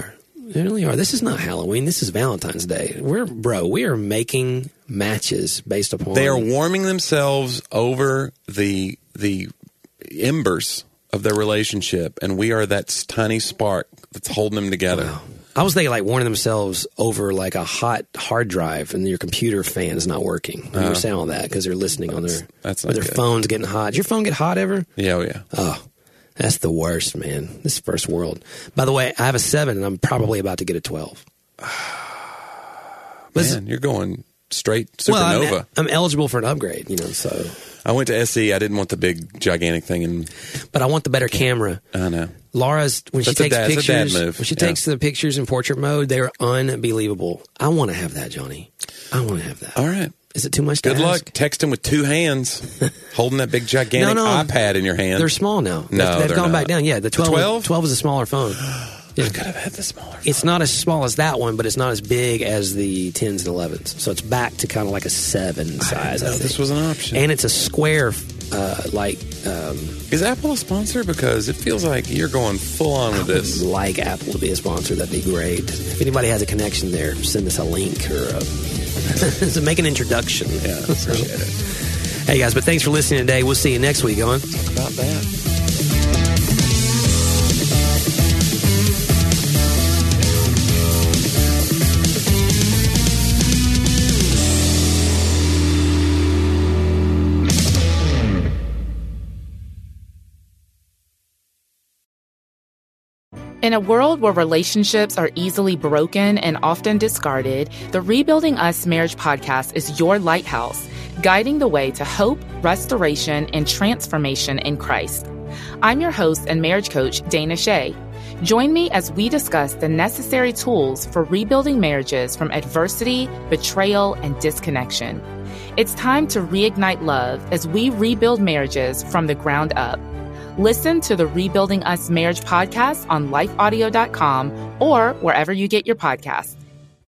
They really are. This is not Halloween. This is Valentine's Day. We're, bro, we are making matches based upon... They are warming themselves over the the embers of their relationship, and we are that tiny spark that's holding them together. Wow. I was thinking like warning themselves over like a hot hard drive and your computer fan is not working. When uh, you were saying all that because they're listening on their, that's or their good. phone's getting hot. Does your phone get hot ever? Yeah, oh yeah. Oh, that's the worst, man. This is first world. By the way, I have a seven and I'm probably about to get a twelve. Man, you're going straight supernova. Well, I'm, I'm eligible for an upgrade, you know, so... I went to S E. I didn't want the big, gigantic thing. And But I want the better camera. I know. Laura's, when That's she takes dad, pictures, move. when she yeah. takes the pictures in portrait mode, they're unbelievable. I want to have that, Johnny. I want to have that. All right. Is it too much to Good ask? luck texting with two hands, holding that big, gigantic no, no. iPad in your hand. They're small now. No, They've, they've they're gone not. back down. Yeah, the twelve, The twelve? twelve is a smaller phone. Yeah. I could have had the smaller phone. It's not as small as that one, but it's not as big as the tens and elevens. So it's back to kind of like a seven size. I I didn't know think. this was an option. And it's a square, uh, like... Um, Is Apple a sponsor? Because it feels like you're going full on with I would this. like Apple to be a sponsor. That'd be great. If anybody has a connection there, send us a link or a, so make an introduction. Yeah, appreciate it. Hey, guys, but thanks for listening today. We'll see you next week on About that. In a world where relationships are easily broken and often discarded, the Rebuilding Us Marriage podcast is your lighthouse, guiding the way to hope, restoration, and transformation in Christ. I'm your host and marriage coach, Dana Shea. Join me as we discuss the necessary tools for rebuilding marriages from adversity, betrayal, and disconnection. It's time to reignite love as we rebuild marriages from the ground up. Listen to the Rebuilding Us Marriage podcast on life audio dot com or wherever you get your podcasts.